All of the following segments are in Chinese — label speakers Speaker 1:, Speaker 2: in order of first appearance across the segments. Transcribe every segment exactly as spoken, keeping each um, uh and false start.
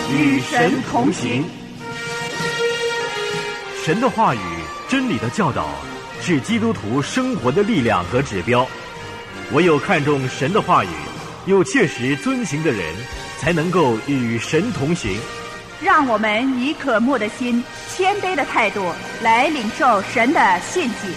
Speaker 1: 与神同行。
Speaker 2: 神的话语、真理的教导是基督徒生活的力量和指标。唯有看重神的话语，又切实遵行的人，才能够与神同行。
Speaker 1: 让我们以渴慕的心、谦卑的态度来领受神的信息。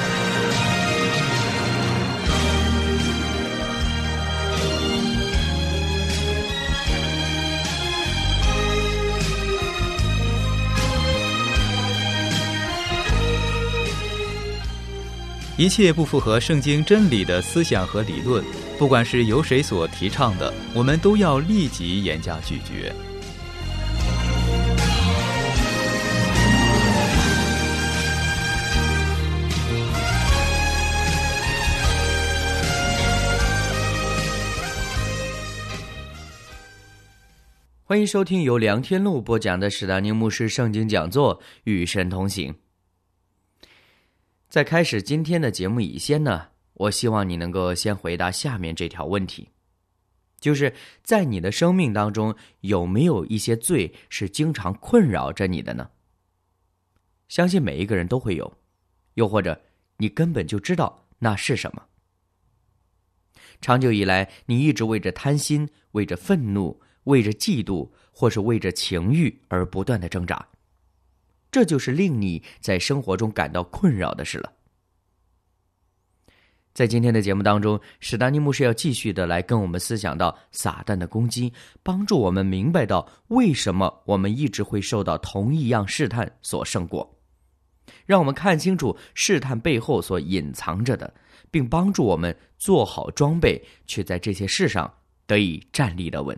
Speaker 3: 一切不符合圣经真理的思想和理论，不管是由谁所提倡的，我们都要立即严加拒绝。
Speaker 4: 欢迎收听由梁天路播讲的史达宁牧师圣经讲座《与神同行》。在开始今天的节目以前呢，我希望你能够先回答下面这条问题，就是在你的生命当中有没有一些罪是经常困扰着你的呢？相信每一个人都会有，又或者你根本就知道那是什么。长久以来，你一直为着贪心、为着愤怒、为着嫉妒，或是为着情欲而不断的挣扎，这就是令你在生活中感到困扰的事了。在今天的节目当中，史达尼牧师要继续的来跟我们思想到撒旦的攻击，帮助我们明白到为什么我们一直会受到同一样试探所胜过，让我们看清楚试探背后所隐藏着的，并帮助我们做好装备，去在这些事上得以站立得稳。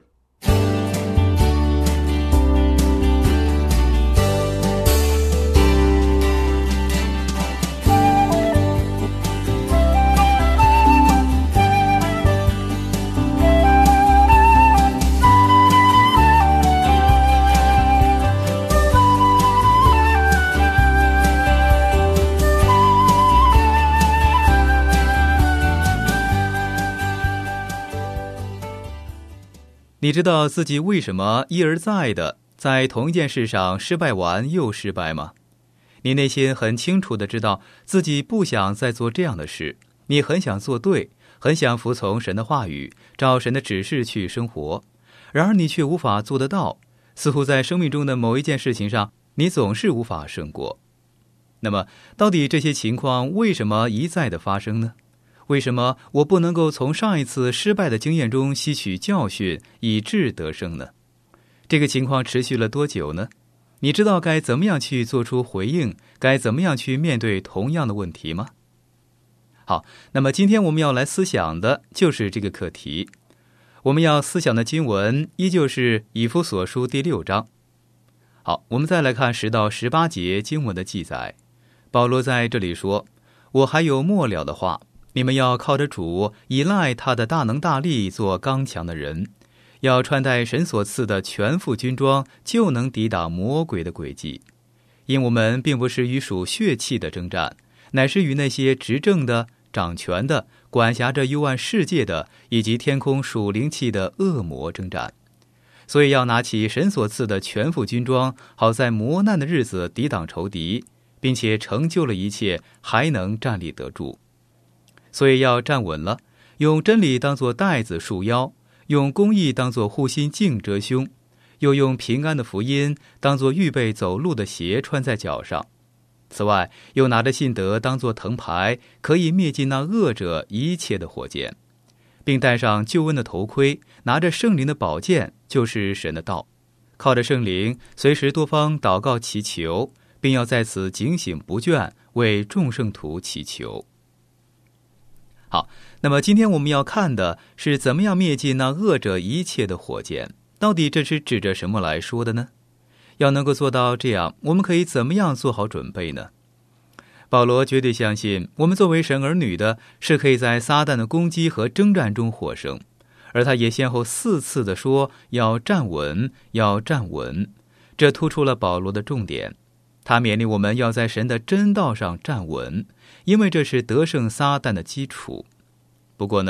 Speaker 3: 你知道自己为什么一而再的在同一件事上失败完又失败吗？你内心很清楚的知道自己不想再做这样的事，你很想做对，很想服从神的话语，照神的指示去生活，然而你却无法做得到，似乎在生命中的某一件事情上，你总是无法胜过。那么，到底这些情况为什么一再的发生呢？为什么我不能够从上一次失败的经验中吸取教训，以致得胜呢？这个情况持续了多久呢？你知道该怎么样去做出回应，该怎么样去面对同样的问题吗？好，那么今天我们要来思想的就是这个课题。我们要思想的经文依旧是以弗所书第六章。好，我们再来看十到十八节经文的记载。保罗在这里说：我还有末了的话，你们要靠着主，依赖他的大能大力，做刚强的人，要穿戴神所赐的全副军装，就能抵挡魔鬼的诡计。因我们并不是与属血气的征战，乃是与那些执政的、掌权的、管辖着幽暗世界的，以及天空属灵气的恶魔征战。所以要拿起神所赐的全副军装，好在磨难的日子抵挡仇敌，并且成就了一切，还能站立得住。所以要站稳了，用真理当作带子束腰，用公义当作护心镜遮胸，又用平安的福音当作预备走路的鞋穿在脚上。此外，又拿着信德当作藤牌，可以灭尽那恶者一切的火箭，并戴上救恩的头盔，拿着圣灵的宝剑，就是神的道，靠着圣灵随时多方祷告祈求，并要在此警醒不倦，为众圣徒祈求。好，那么今天我们要看的是怎么样灭尽那恶者一切的火箭，到底这是指着什么来说的呢？要能够做到这样，我们可以怎么样做好准备呢？保罗绝对相信，我们作为神儿女的，是可以在撒旦的攻击和征战中获胜，而他也先后四次的说要站稳，要站稳，这突出了保罗的重点。他勉励我们要在神的真道上站稳，因为这是得胜撒旦的基础。不过呢，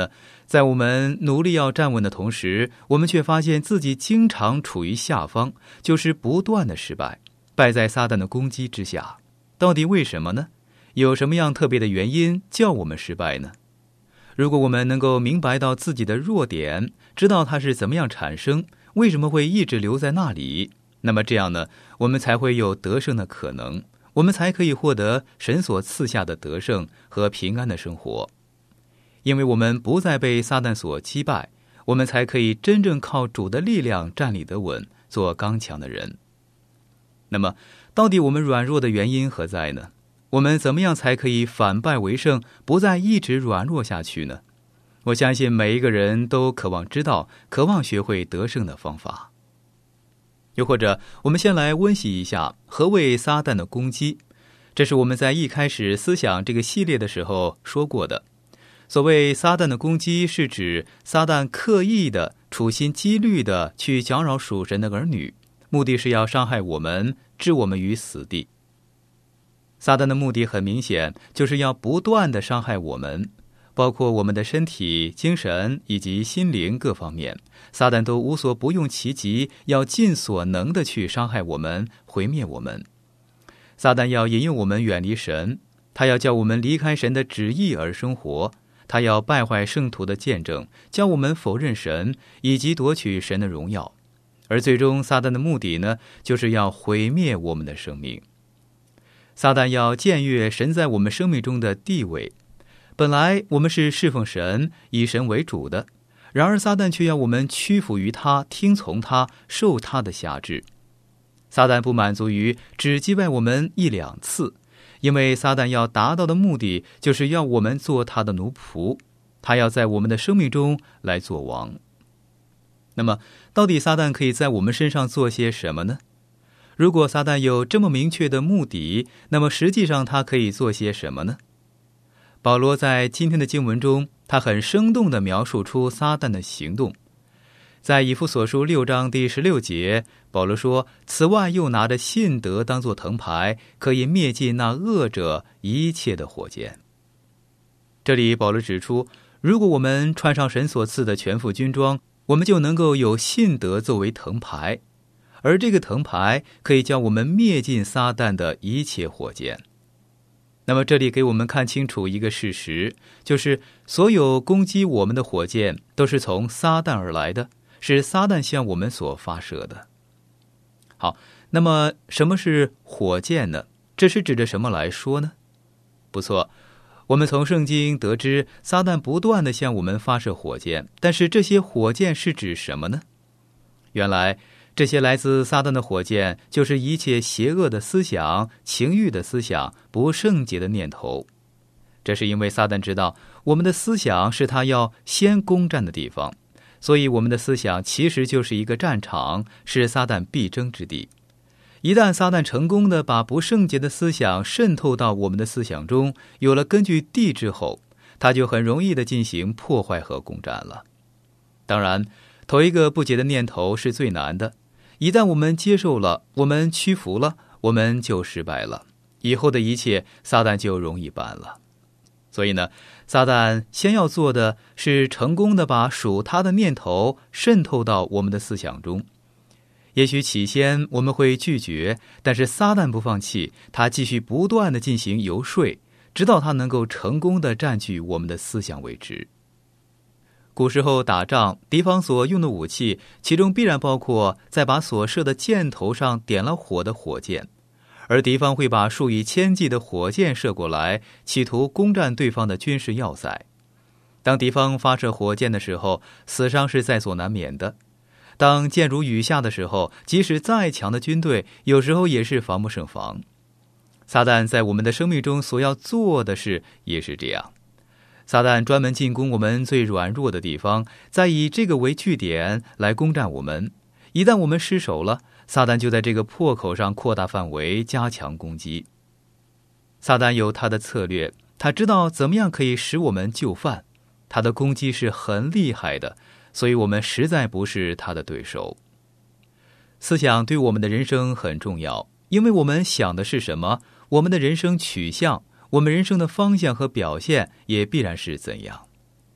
Speaker 3: 在我们努力要站稳的同时，我们却发现自己经常处于下方，就是不断的失败，败在撒旦的攻击之下。到底为什么呢？有什么样特别的原因叫我们失败呢？如果我们能够明白到自己的弱点，知道它是怎么样产生，为什么会一直留在那里，那么这样呢，我们才会有得胜的可能，我们才可以获得神所赐下的得胜和平安的生活。因为我们不再被撒旦所击败，我们才可以真正靠主的力量站立得稳，做刚强的人。那么，到底我们软弱的原因何在呢？我们怎么样才可以反败为胜，不再一直软弱下去呢？我相信每一个人都渴望知道，渴望学会得胜的方法。又或者，我们先来温习一下何谓撒旦的攻击。这是我们在一开始思想这个系列的时候说过的。所谓撒旦的攻击，是指撒旦刻意的、处心积虑的去搅扰属神的儿女，目的是要伤害我们，置我们于死地。撒旦的目的很明显，就是要不断的伤害我们，包括我们的身体、精神以及心灵各方面，撒旦都无所不用其极，要尽所能的去伤害我们，毁灭我们。撒旦要引诱我们远离神，他要叫我们离开神的旨意而生活，他要败坏圣徒的见证，叫我们否认神，以及夺取神的荣耀。而最终撒旦的目的呢，就是要毁灭我们的生命。撒旦要僭越神在我们生命中的地位，本来我们是侍奉神，以神为主的，然而撒旦却要我们屈服于他，听从他，受他的辖制。撒旦不满足于只击败我们一两次，因为撒旦要达到的目的就是要我们做他的奴仆，他要在我们的生命中来做王。那么到底撒旦可以在我们身上做些什么呢？如果撒旦有这么明确的目的，那么实际上他可以做些什么呢？保罗在今天的经文中，他很生动地描述出撒旦的行动。在以弗所书六章第十六节，保罗说，此外又拿着信德当作藤牌，可以灭尽那恶者一切的火箭。这里保罗指出，如果我们穿上神所赐的全副军装，我们就能够有信德作为藤牌，而这个藤牌可以叫我们灭尽撒旦的一切火箭。那么这里给我们看清楚一个事实，就是所有攻击我们的火箭都是从撒旦而来的，是撒旦向我们所发射的。好，那么什么是火箭呢？这是指着什么来说呢？不错，我们从圣经得知，撒旦不断地向我们发射火箭，但是这些火箭是指什么呢？原来这些来自撒旦的火箭，就是一切邪恶的思想、情欲的思想、不圣洁的念头。这是因为撒旦知道我们的思想是他要先攻占的地方，所以我们的思想其实就是一个战场，是撒旦必争之地。一旦撒旦成功地把不圣洁的思想渗透到我们的思想中，有了根据地之后，他就很容易地进行破坏和攻占了。当然，头一个不洁的念头是最难的，一旦我们接受了，我们屈服了，我们就失败了，以后的一切撒旦就容易办了。所以呢，撒旦先要做的是成功地把属他的念头渗透到我们的思想中。也许起先我们会拒绝，但是撒旦不放弃，他继续不断地进行游说，直到他能够成功地占据我们的思想为止。古时候打仗，敌方所用的武器，其中必然包括在把所射的箭头上点了火的火箭，而敌方会把数以千计的火箭射过来，企图攻占对方的军事要塞。当敌方发射火箭的时候，死伤是在所难免的。当箭如雨下的时候，即使再强的军队，有时候也是防不胜防。撒旦在我们的生命中所要做的事也是这样。撒旦专门进攻我们最软弱的地方，再以这个为据点来攻占我们。一旦我们失手了，撒旦就在这个破口上扩大范围，加强攻击。撒旦有他的策略，他知道怎么样可以使我们就范，他的攻击是很厉害的，所以我们实在不是他的对手。思想对我们的人生很重要，因为我们想的是什么，我们的人生取向，我们人生的方向和表现也必然是怎样。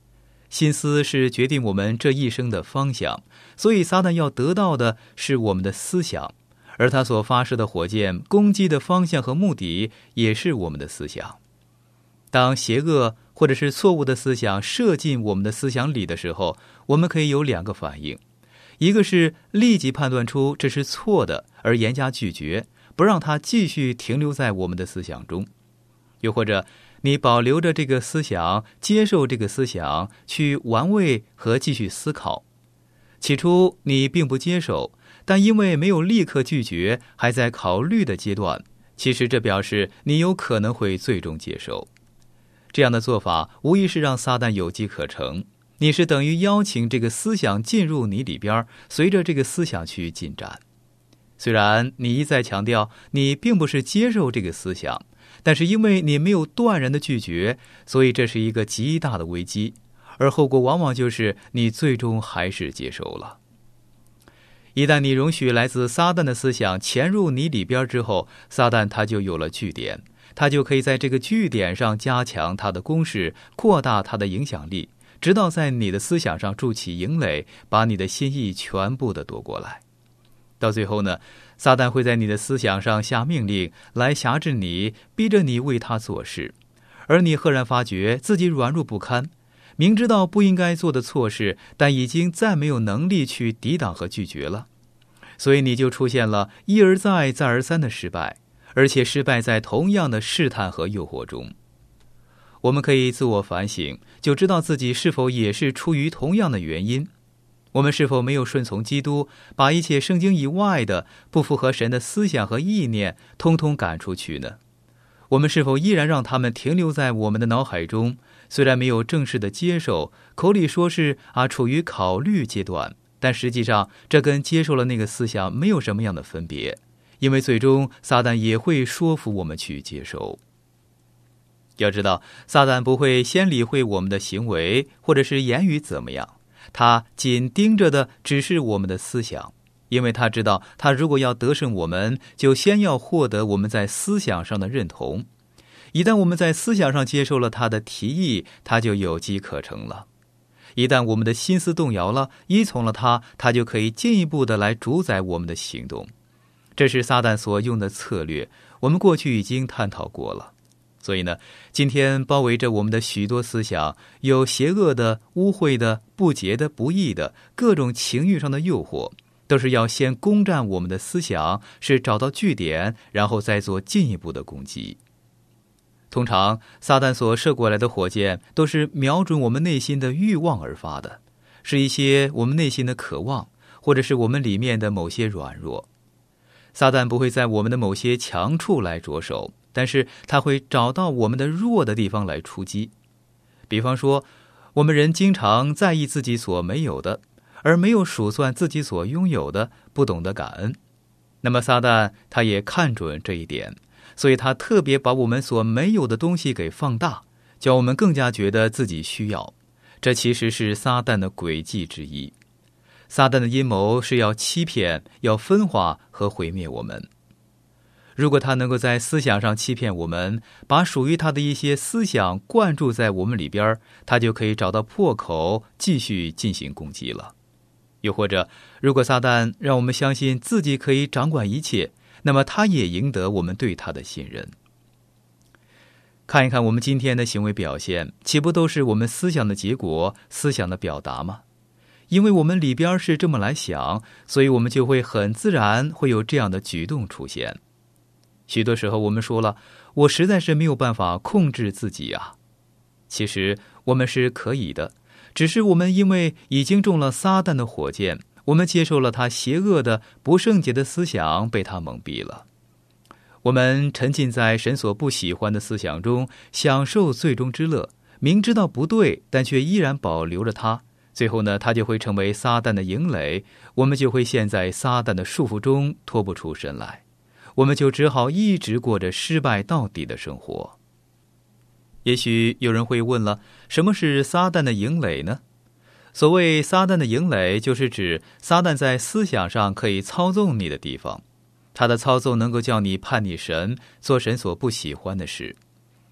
Speaker 3: 心思是决定我们这一生的方向，所以撒旦要得到的是我们的思想，而他所发射的火箭攻击的方向和目的也是我们的思想。当邪恶或者是错误的思想射进我们的思想里的时候，我们可以有两个反应，一个是立即判断出这是错的而严加拒绝，不让它继续停留在我们的思想中，又或者你保留着这个思想，接受这个思想，去玩味和继续思考。起初你并不接受，但因为没有立刻拒绝，还在考虑的阶段，其实这表示你有可能会最终接受。这样的做法无疑是让撒旦有机可乘，你是等于邀请这个思想进入你里边，随着这个思想去进展。虽然你一再强调你并不是接受这个思想，但是因为你没有断然的拒绝，所以这是一个极大的危机，而后果往往就是你最终还是接受了。一旦你容许来自撒旦的思想潜入你里边之后，撒旦他就有了据点，他就可以在这个据点上加强他的攻势，扩大他的影响力，直到在你的思想上筑起营垒，把你的心意全部的夺过来。到最后呢，撒旦会在你的思想上下命令，来辖制你，逼着你为他做事，而你赫然发觉自己软弱不堪，明知道不应该做的错事，但已经再没有能力去抵挡和拒绝了，所以你就出现了一而再再而三的失败，而且失败在同样的试探和诱惑中。我们可以自我反省，就知道自己是否也是出于同样的原因。我们是否没有顺从基督，把一切圣经以外的不符合神的思想和意念通通赶出去呢？我们是否依然让他们停留在我们的脑海中，虽然没有正式的接受，口里说是啊处于考虑阶段，但实际上这跟接受了那个思想没有什么样的分别，因为最终撒旦也会说服我们去接受。要知道，撒旦不会先理会我们的行为或者是言语怎么样，他紧盯着的只是我们的思想，因为他知道他如果要得胜我们，就先要获得我们在思想上的认同。一旦我们在思想上接受了他的提议，他就有机可乘了。一旦我们的心思动摇了，依从了他，他就可以进一步的来主宰我们的行动。这是撒旦所用的策略，我们过去已经探讨过了。所以呢，今天包围着我们的许多思想，有邪恶的、污秽的、不洁的、不义的，各种情欲上的诱惑，都是要先攻占我们的思想，是找到据点，然后再做进一步的攻击。通常撒旦所射过来的火箭都是瞄准我们内心的欲望而发的，是一些我们内心的渴望，或者是我们里面的某些软弱。撒旦不会在我们的某些强处来着手，但是他会找到我们的弱的地方来出击。比方说，我们人经常在意自己所没有的，而没有数算自己所拥有的，不懂得感恩。那么撒旦他也看准这一点，所以他特别把我们所没有的东西给放大，叫我们更加觉得自己需要。这其实是撒旦的诡计之一。撒旦的阴谋是要欺骗、要分化和毁灭我们。如果他能够在思想上欺骗我们，把属于他的一些思想灌注在我们里边，他就可以找到破口，继续进行攻击了。又或者，如果撒旦让我们相信自己可以掌管一切，那么他也赢得我们对他的信任。看一看我们今天的行为表现，岂不都是我们思想的结果、思想的表达吗？因为我们里边是这么来想，所以我们就会很自然会有这样的举动出现。许多时候我们说了，我实在是没有办法控制自己啊。其实我们是可以的，只是我们因为已经中了撒旦的火箭，我们接受了他邪恶的不圣洁的思想，被他蒙蔽了。我们沉浸在神所不喜欢的思想中，享受罪中之乐，明知道不对，但却依然保留着它。最后呢，它就会成为撒旦的营垒，我们就会陷在撒旦的束缚中脱不出身来，我们就只好一直过着失败到底的生活。也许有人会问了，什么是撒旦的营垒呢？所谓撒旦的营垒，就是指撒旦在思想上可以操纵你的地方，他的操纵能够叫你叛逆神，做神所不喜欢的事。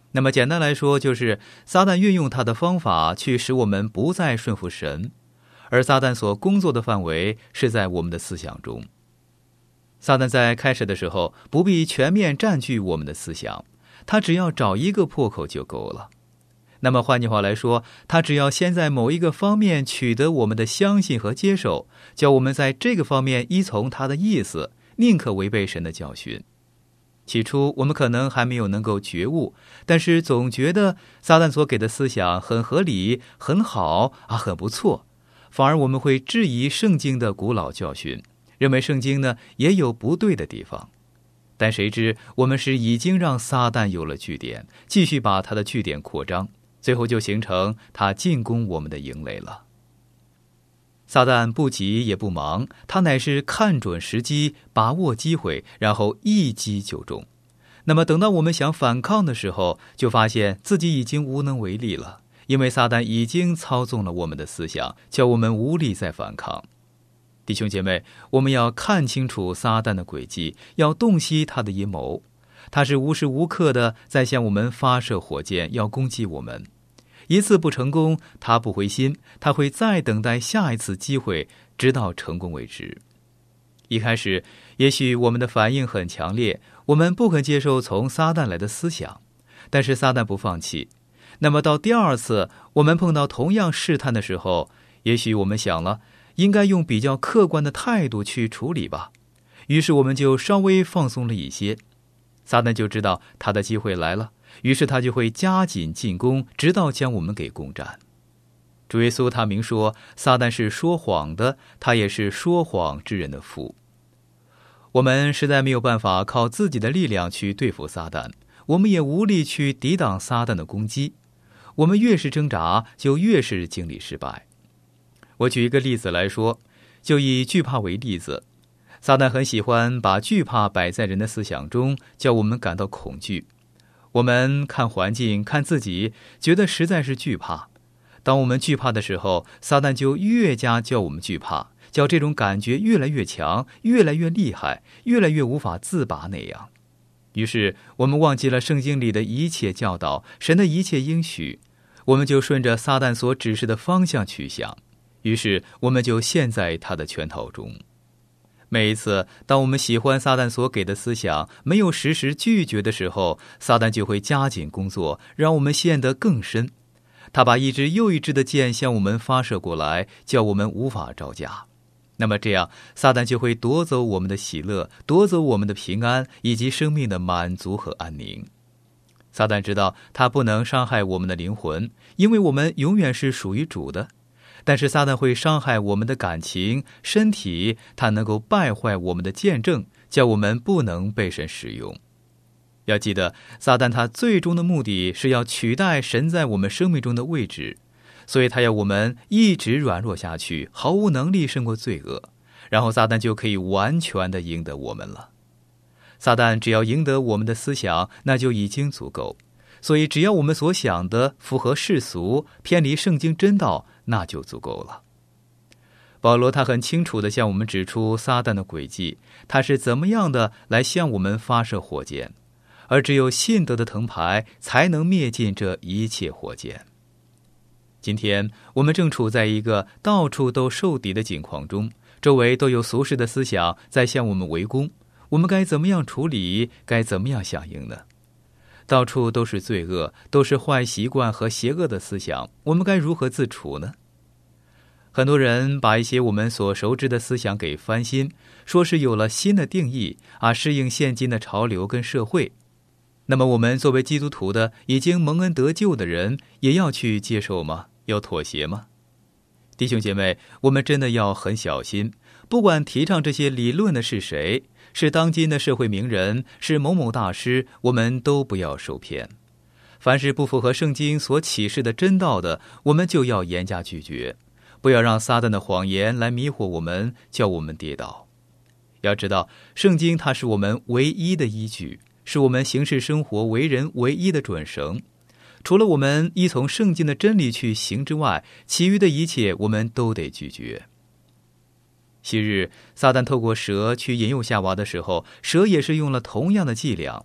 Speaker 3: 那么简单来说，就是撒旦运用他的方法去使我们不再顺服神，而撒旦所工作的范围是在我们的思想中。撒旦在开始的时候不必全面占据我们的思想，他只要找一个破口就够了。那么换句话来说，他只要先在某一个方面取得我们的相信和接受，叫我们在这个方面依从他的意思，宁可违背神的教训。起初我们可能还没有能够觉悟，但是总觉得撒旦所给的思想很合理，很好啊，很不错，反而我们会质疑圣经的古老教训，认为圣经呢也有不对的地方。但谁知我们是已经让撒旦有了据点，继续把他的据点扩张，最后就形成他进攻我们的营垒了。撒旦不急也不忙，他乃是看准时机，把握机会，然后一击就中。那么等到我们想反抗的时候，就发现自己已经无能为力了，因为撒旦已经操纵了我们的思想，叫我们无力再反抗。弟兄姐妹，我们要看清楚撒旦的诡计，要洞悉他的阴谋。他是无时无刻的在向我们发射火箭，要攻击我们。一次不成功，他不灰心，他会再等待下一次机会，直到成功为止。一开始，也许我们的反应很强烈，我们不肯接受从撒旦来的思想，但是撒旦不放弃。那么到第二次，我们碰到同样试探的时候，也许我们想了，应该用比较客观的态度去处理吧。于是我们就稍微放松了一些。撒旦就知道他的机会来了，于是他就会加紧进攻，直到将我们给攻占。主耶稣他明说，撒旦是说谎的，他也是说谎之人的父。我们实在没有办法靠自己的力量去对付撒旦，我们也无力去抵挡撒旦的攻击。我们越是挣扎，就越是经历失败。我举一个例子来说，就以惧怕为例子。撒旦很喜欢把惧怕摆在人的思想中，叫我们感到恐惧。我们看环境，看自己，觉得实在是惧怕。当我们惧怕的时候，撒旦就越加叫我们惧怕，叫这种感觉越来越强，越来越厉害，越来越无法自拔那样。于是我们忘记了圣经里的一切教导，神的一切应许，我们就顺着撒旦所指示的方向去想，于是我们就陷在他的圈套中。每一次当我们喜欢撒旦所给的思想，没有实时拒绝的时候，撒旦就会加紧工作，让我们陷得更深。他把一支又一支的箭向我们发射过来，叫我们无法招架。那么这样，撒旦就会夺走我们的喜乐，夺走我们的平安，以及生命的满足和安宁。撒旦知道他不能伤害我们的灵魂，因为我们永远是属于主的。但是撒旦会伤害我们的感情、身体，他能够败坏我们的见证，叫我们不能被神使用。要记得，撒旦他最终的目的是要取代神在我们生命中的位置，所以他要我们一直软弱下去，毫无能力胜过罪恶，然后撒旦就可以完全的赢得我们了。撒旦只要赢得我们的思想，那就已经足够。所以只要我们所想的符合世俗，偏离圣经真道，那就足够了。保罗他很清楚地向我们指出撒旦的诡计，他是怎么样的来向我们发射火箭，而只有信德的藤牌才能灭尽这一切火箭。今天我们正处在一个到处都受敌的境况中，周围都有俗世的思想在向我们围攻，我们该怎么样处理，该怎么样响应呢？到处都是罪恶，都是坏习惯和邪恶的思想，我们该如何自处呢？很多人把一些我们所熟知的思想给翻新，说是有了新的定义啊，适应现今的潮流跟社会。那么我们作为基督徒的，已经蒙恩得救的人，也要去接受吗？要妥协吗？弟兄姐妹，我们真的要很小心，不管提倡这些理论的是谁，是当今的社会名人，是某某大师，我们都不要受骗。凡是不符合圣经所启示的真道的，我们就要严加拒绝，不要让撒旦的谎言来迷惑我们，叫我们跌倒。要知道，圣经它是我们唯一的依据，是我们行事生活为人唯一的准绳。除了我们依从圣经的真理去行之外，其余的一切我们都得拒绝。昔日撒旦透过蛇去引诱夏娃的时候，蛇也是用了同样的伎俩。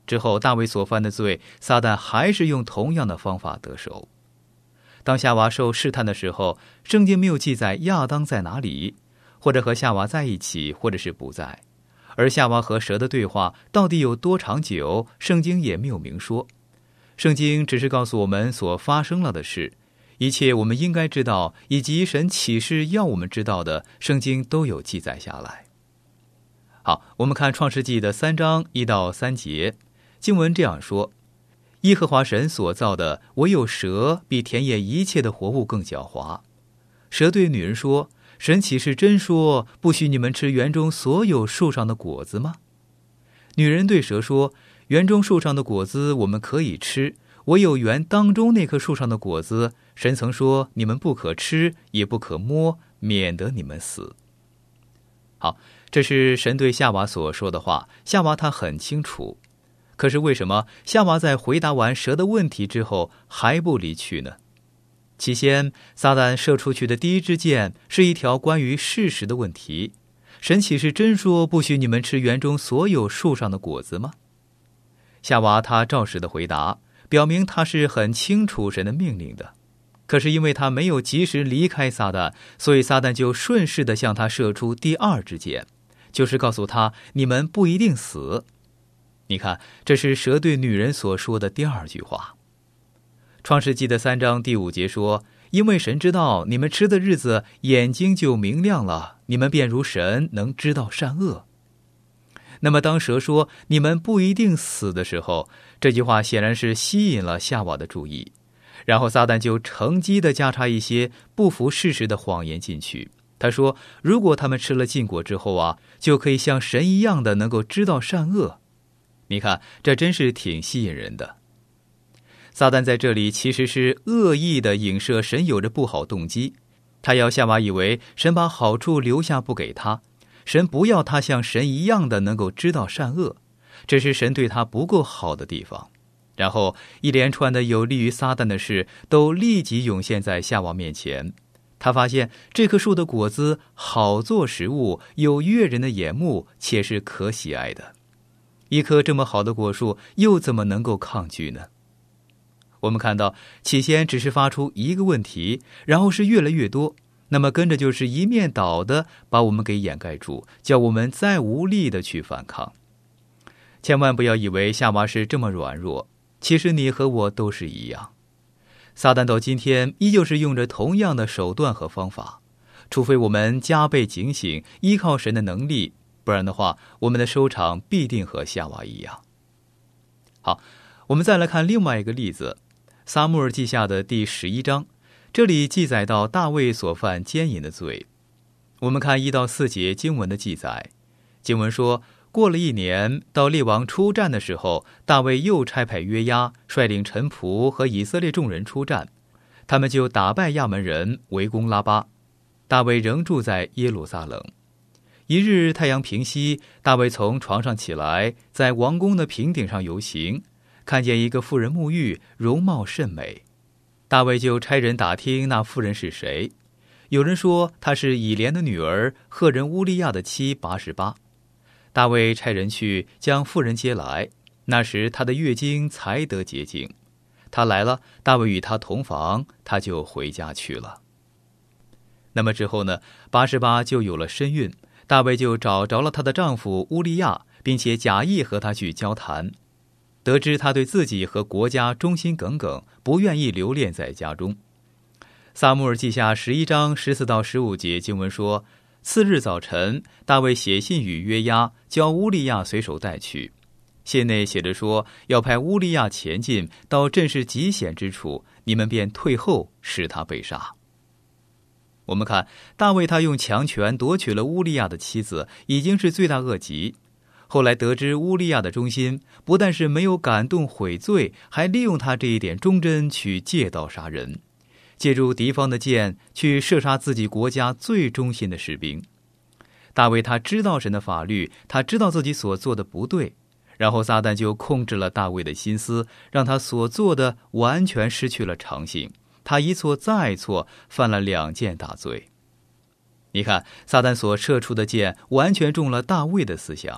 Speaker 3: 之后大卫所犯的罪，撒旦还是用同样的方法得手。当夏娃受试探的时候，圣经没有记载亚当在哪里，或者和夏娃在一起，或者是不在。而夏娃和蛇的对话到底有多长久，圣经也没有明说。圣经只是告诉我们所发生了的事，一切我们应该知道，以及神启示要我们知道的，圣经都有记载下来。好，我们看创世纪的三章一到三节，经文这样说：耶和华神所造的，唯有蛇比田野一切的活物更狡猾。蛇对女人说：神岂是真说，不许你们吃园中所有树上的果子吗？女人对蛇说：园中树上的果子我们可以吃，唯有园当中那棵树上的果子，神曾说你们不可吃，也不可摸，免得你们死。好，这是神对夏娃所说的话，夏娃她很清楚。可是为什么夏娃在回答完蛇的问题之后还不离去呢？起先撒旦射出去的第一支箭是一条关于事实的问题：神岂是真说不许你们吃园中所有树上的果子吗？夏娃她照实的回答，表明她是很清楚神的命令的。可是因为他没有及时离开撒旦，所以撒旦就顺势地向他射出第二支箭，就是告诉他你们不一定死。你看，这是蛇对女人所说的第二句话。创世纪的三章第五节说：因为神知道你们吃的日子眼睛就明亮了，你们便如神，能知道善恶。那么当蛇说你们不一定死的时候，这句话显然是吸引了夏娃的注意，然后撒旦就乘机地加插一些不符事实的谎言进去。他说如果他们吃了禁果之后啊，就可以像神一样的能够知道善恶。你看，这真是挺吸引人的。撒旦在这里其实是恶意的影射神有着不好动机，他要夏娃以为神把好处留下不给他，神不要他像神一样的能够知道善恶，这是神对他不够好的地方。然后一连串的有利于撒旦的事都立即涌现在夏娃面前。他发现这棵树的果子好做食物，有悦人的眼目，且是可喜爱的。一棵这么好的果树，又怎么能够抗拒呢？我们看到起先只是发出一个问题，然后是越来越多，那么跟着就是一面倒的把我们给掩盖住，叫我们再无力的去反抗。千万不要以为夏娃是这么软弱，其实你和我都是一样。撒旦到今天依旧是用着同样的手段和方法，除非我们加倍警醒，依靠神的能力，不然的话，我们的收场必定和夏娃一样。好，我们再来看另外一个例子，撒母耳记下的第十一章，这里记载到大卫所犯奸淫的罪。我们看一到四节经文的记载，经文说，过了一年，到列王出战的时候，大卫又差派约押率领臣仆和以色列众人出战，他们就打败亚门人，围攻拉巴。大卫仍住在耶路撒冷。一日太阳平西，大卫从床上起来，在王宫的平顶上游行，看见一个妇人沐浴，容貌甚美。大卫就差人打听那妇人是谁，有人说她是以莲的女儿，赫人乌利亚的妻拔示巴。大卫差人去将妇人接来，那时她的月经才得洁净。她来了，大卫与她同房，她就回家去了。那么之后呢，拔示巴就有了身孕，大卫就找着了她的丈夫乌利亚，并且假意和他去交谈。得知他对自己和国家忠心耿耿，不愿意留恋在家中。撒母耳记下十一章十四到十五节经文说，次日早晨，大卫写信与约押，叫乌利亚随手带去。信内写着说，要派乌利亚前进，到阵势极险之处，你们便退后，使他被杀。我们看大卫他用强权夺取了乌利亚的妻子，已经是罪大恶极。后来得知乌利亚的忠心，不但是没有感动悔罪，还利用他这一点忠贞去借刀杀人，借助敌方的箭去射杀自己国家最忠心的士兵。大卫他知道神的法律，他知道自己所做的不对，然后撒旦就控制了大卫的心思，让他所做的完全失去了诚信，他一错再错，犯了两件大罪。你看，撒旦所射出的箭完全中了大卫的思想，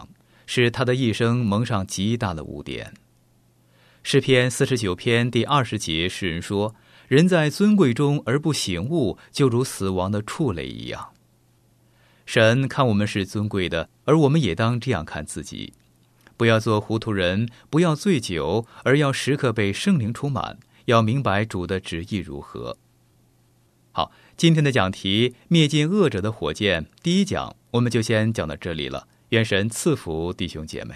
Speaker 3: 使他的一生蒙上极大的污点。诗篇四十九篇第二十节，诗人说：人在尊贵中而不醒悟，就如死亡的畜类一样。神看我们是尊贵的，而我们也当这样看自己。不要做糊涂人，不要醉酒，而要时刻被圣灵充满，要明白主的旨意如何。好，今天的讲题灭尽恶者的火箭第一讲我们就先讲到这里了。愿神赐福弟兄姐妹。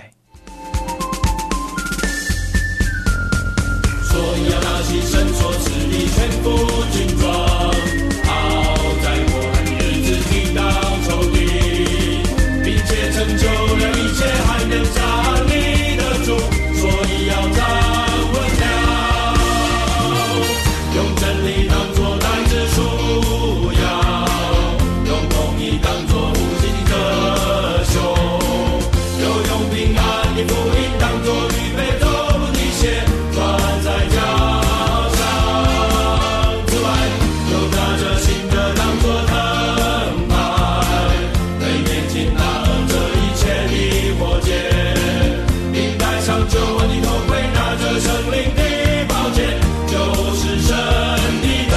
Speaker 5: 所以要拿起神所赐的全副军装，好在我们日子抵挡仇敌，并且成就了一切，还能站立得住。所以要站稳了，用真理当作带子束腰，用公义当作无尽的胸，又用平安的福音当作预备走路的鞋，穿在脚上。此外，又拿着新的当作藤牌，对面前拿着一切的火箭，并戴上救恩的头盔，拿着圣灵的宝剑，就是神的道。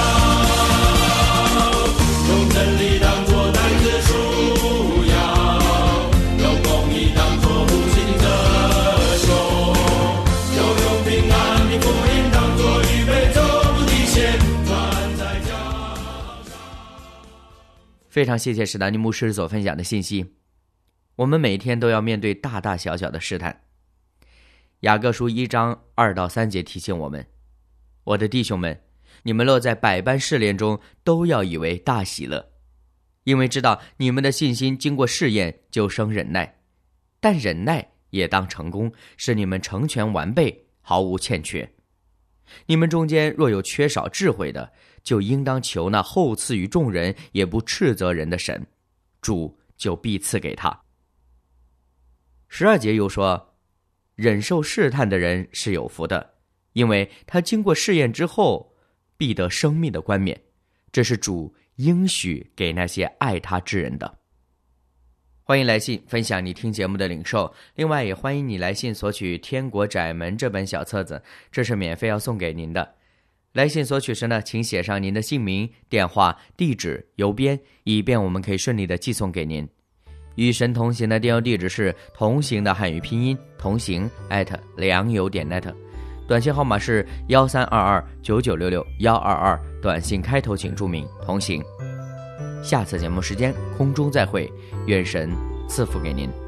Speaker 5: 用真理当作带子束腰，用公义当作无尽的胸，又用平安的福音当作预备走路的鞋，穿在脚上。
Speaker 4: 非常谢谢史丹尼牧师所分享的信息。我们每天都要面对大大小小的试探。雅各书一章二到三节提醒我们：我的弟兄们，你们落在百般试炼中，都要以为大喜乐，因为知道你们的信心经过试验，就生忍耐。但忍耐也当成功，使你们成全完备，毫无欠缺。你们中间若有缺少智慧的，就应当求那厚赐于众人也不斥责人的神，主就必赐给他。十二节又说，忍受试探的人是有福的，因为他经过试验之后，必得生命的冠冕，这是主应许给那些爱他之人的。欢迎来信分享你听节目的领受，另外也欢迎你来信索取《天国窄门》这本小册子，这是免费要送给您的。来信索取时呢，请写上您的姓名、电话、地址、邮编，以便我们可以顺利的寄送给您。与神同行的电邮地址是同行的汉语拼音同行 at 良友点 net， 短信号码是幺三二二九九六六幺二二，短信开头请注明同行。下次节目时间空中再会，愿神赐福给您。